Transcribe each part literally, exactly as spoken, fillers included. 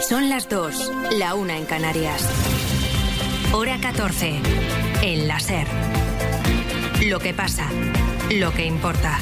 Son las dos, la una en Canarias. Hora catorce, en la SER. Lo que pasa, lo que importa.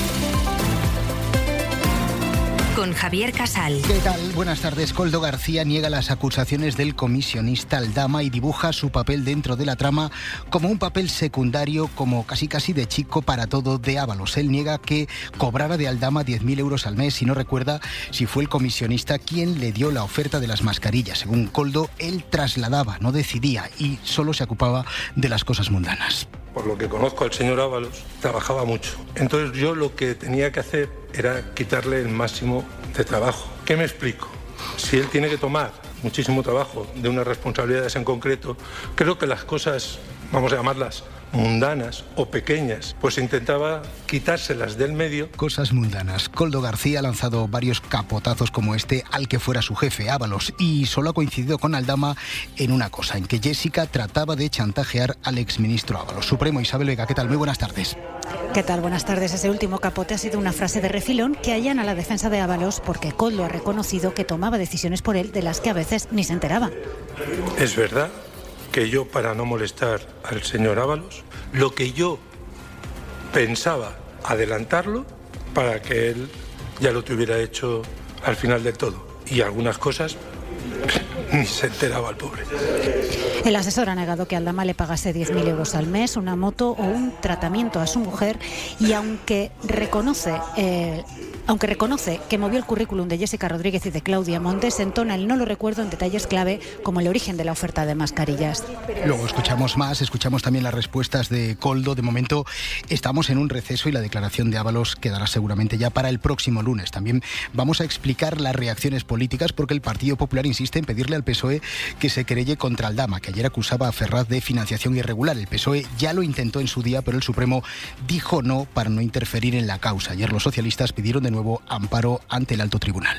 Con Javier Casal. ¿Qué tal? Buenas tardes. Koldo García niega las acusaciones del comisionista Aldama y dibuja su papel dentro de la trama como un papel secundario, como casi casi de chico para todo de Ábalos. Él niega que cobrara de Aldama diez mil euros al mes y no recuerda si fue el comisionista quien le dio la oferta de las mascarillas. Según Koldo, él trasladaba, no decidía y solo se ocupaba de las cosas mundanas. Por lo que conozco al señor Ábalos, trabajaba mucho. Entonces yo lo que tenía que hacer era quitarle el máximo de trabajo. ¿Qué me explico? Si él tiene que tomar muchísimo trabajo de unas responsabilidades en concreto, creo que las cosas, vamos a llamarlas mundanas o pequeñas, pues intentaba quitárselas del medio. Cosas mundanas. Koldo García ha lanzado varios capotazos como este al que fuera su jefe, Ábalos, y solo ha coincidido con Aldama en una cosa, en que Jessica trataba de chantajear al exministro Ábalos. Supremo, Isabel Vega, ¿qué tal? Muy buenas tardes. ¿Qué tal? Buenas tardes. Ese último capote ha sido una frase de refilón que allana a la defensa de Ábalos porque Koldo ha reconocido que tomaba decisiones por él de las que a veces ni se enteraba. Es verdad que yo, para no molestar al señor Ábalos, lo que yo pensaba adelantarlo para que él ya lo tuviera hecho al final del todo. Y algunas cosas ni se enteraba el pobre. El asesor ha negado que Aldama le pagase diez mil euros al mes, una moto o un tratamiento a su mujer, y aunque reconoce... Eh, Aunque reconoce que movió el currículum de Jessica Rodríguez y de Claudia Montes, entona el no lo recuerdo en detalles clave como el origen de la oferta de mascarillas. Luego escuchamos más, escuchamos también las respuestas de Koldo. De momento estamos en un receso y la declaración de Ábalos quedará seguramente ya para el próximo lunes. También vamos a explicar las reacciones políticas porque el Partido Popular insiste en pedirle al P S O E que se querelle contra Aldama, que ayer acusaba a Ferraz de financiación irregular. El P S O E ya lo intentó en su día, pero el Supremo dijo no para no interferir en la causa. Ayer los socialistas pidieron de nuevo amparo ante el alto tribunal.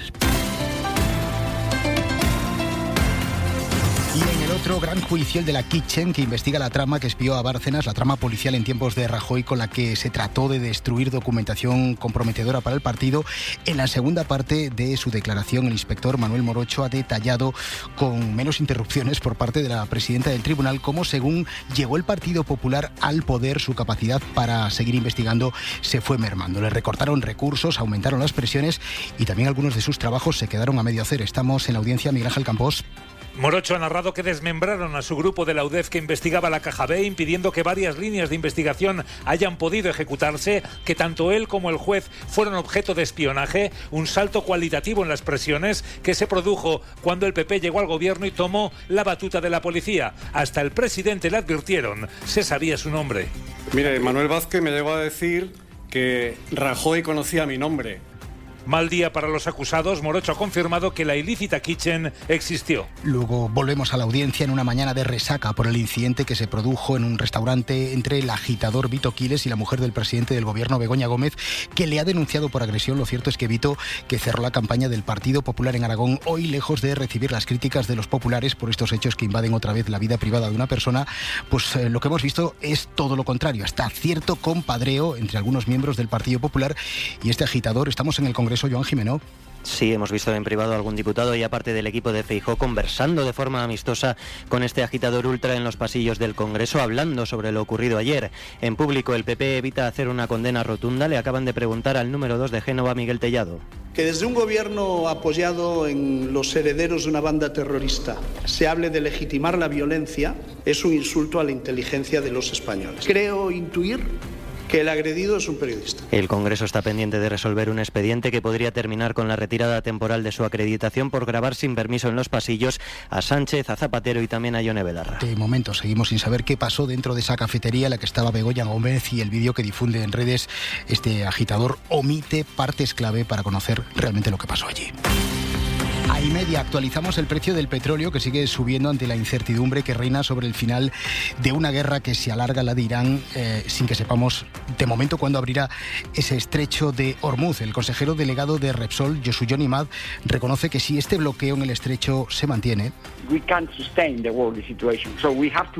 Y en el otro gran juicio, el de la Kitchen, que investiga la trama que espió a Bárcenas, la trama policial en tiempos de Rajoy con la que se trató de destruir documentación comprometedora para el partido. En la segunda parte de su declaración, el inspector Manuel Morocho ha detallado con menos interrupciones por parte de la presidenta del tribunal cómo, según llegó el Partido Popular al poder, su capacidad para seguir investigando se fue mermando. Le recortaron recursos, aumentaron las presiones y también algunos de sus trabajos se quedaron a medio hacer. Estamos en la audiencia, Miguel Ángel Campos. Morocho ha narrado que desmembraron a su grupo de la U D E F que investigaba la Caja B, impidiendo que varias líneas de investigación hayan podido ejecutarse, que tanto él como el juez fueron objeto de espionaje, un salto cualitativo en las presiones que se produjo cuando el P P llegó al gobierno y tomó la batuta de la policía. Hasta el presidente le advirtieron, se sabía su nombre. Mire, Manuel Vázquez me llegó a decir que Rajoy conocía mi nombre. Mal día para los acusados. Morocho ha confirmado que la ilícita Kitchen existió. Luego volvemos a la audiencia en una mañana de resaca por el incidente que se produjo en un restaurante entre el agitador Vito Quiles y la mujer del presidente del gobierno, Begoña Gómez, que le ha denunciado por agresión. Lo cierto es que Vito, que cerró la campaña del Partido Popular en Aragón, hoy, lejos de recibir las críticas de los populares por estos hechos que invaden otra vez la vida privada de una persona, pues eh, lo que hemos visto es todo lo contrario. Hasta cierto compadreo entre algunos miembros del Partido Popular y este agitador. Estamos en el Congreso. Joan Jimeno. Sí, hemos visto en privado a algún diputado y aparte del equipo de Feijóo conversando de forma amistosa con este agitador ultra en los pasillos del Congreso, hablando sobre lo ocurrido ayer. En público, el P P evita hacer una condena rotunda. Le acaban de preguntar al número dos de Génova, Miguel Tellado. Que desde un gobierno apoyado en los herederos de una banda terrorista se hable de legitimar la violencia es un insulto a la inteligencia de los españoles. Creo intuir que el agredido es un periodista. El Congreso está pendiente de resolver un expediente que podría terminar con la retirada temporal de su acreditación por grabar sin permiso en los pasillos a Sánchez, a Zapatero y también a Ione Belarra. De momento seguimos sin saber qué pasó dentro de esa cafetería en la que estaba Begoña Gómez, y el vídeo que difunde en redes este agitador omite partes clave para conocer realmente lo que pasó allí. A y media actualizamos el precio del petróleo, que sigue subiendo ante la incertidumbre que reina sobre el final de una guerra que se alarga, la de Irán, eh, sin que sepamos de momento cuándo abrirá ese estrecho de Hormuz. El consejero delegado de Repsol, Yosuyon Imad, reconoce que si este bloqueo en el estrecho se mantiene, we can't sustain the world situation, so we have to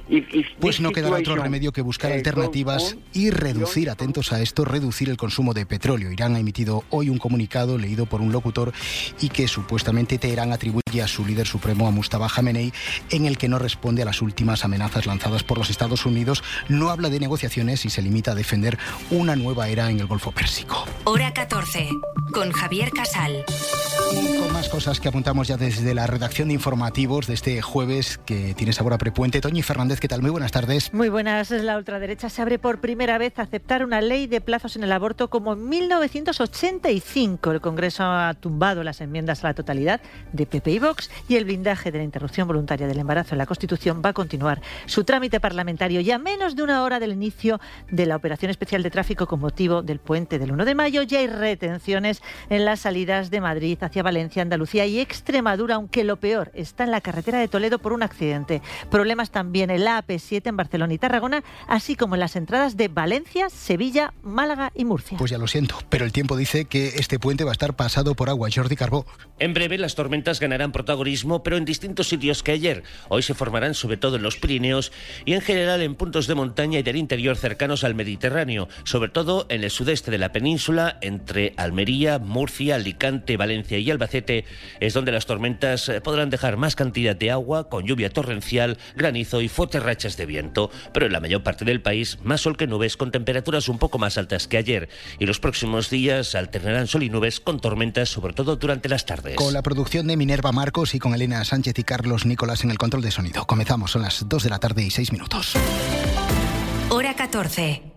Pues no quedará otro remedio que buscar alternativas y reducir, atentos a esto, reducir el consumo de petróleo. Irán ha emitido hoy un comunicado leído por un locutor y que supuestamente Teherán atribuye a su líder supremo, a Mustafa Khamenei, en el que no responde a las últimas amenazas lanzadas por los Estados Unidos, no habla de negociaciones y se limita a defender una nueva era en el Golfo Pérsico. Hora catorce, con Javier Casal. Y con más cosas que apuntamos ya desde la redacción de informativos de este jueves, que tiene sabor a prepuente. Toñi Fernández, ¿qué tal? Muy buenas tardes. Muy buenas. La ultraderecha se abre por primera vez a aceptar una ley de plazos en el aborto como en mil novecientos ochenta y cinco. El Congreso ha tumbado las enmiendas a la totalidad de P P y Vox y el blindaje de la interrupción voluntaria del embarazo en la Constitución va a continuar su trámite parlamentario ya menos de una hora del inicio de la operación especial de tráfico con motivo del puente del uno de mayo. Ya hay retenciones en las salidas de Madrid hacia Valencia, Andalucía y Extremadura, aunque lo peor está en la carretera de Toledo por un accidente. Problemas también en la A P siete en Barcelona y Tarragona, así como en las entradas de Valencia, Sevilla, Málaga y Murcia. Pues ya lo siento, pero el tiempo dice que este puente va a estar pasado por agua. Jordi Carbó. En breve las tormentas ganarán protagonismo, pero en distintos sitios que ayer. Hoy se formarán sobre todo en los Pirineos y en general en puntos de montaña y del interior cercanos al Mediterráneo, sobre todo en el sudeste de la península, entre Almería, Murcia, Alicante, Valencia y Albacete, es donde las tormentas podrán dejar más cantidad de agua, con lluvia torrencial, granizo y fuertes rachas de viento. Pero en la mayor parte del país, más sol que nubes, con temperaturas un poco más altas que ayer. Y los próximos días alternarán sol y nubes con tormentas, sobre todo durante las tardes. Con la producción de Minerva Marcos y con Elena Sánchez y Carlos Nicolás en el control de sonido. Comenzamos, son las dos de la tarde y seis minutos. Hora catorce.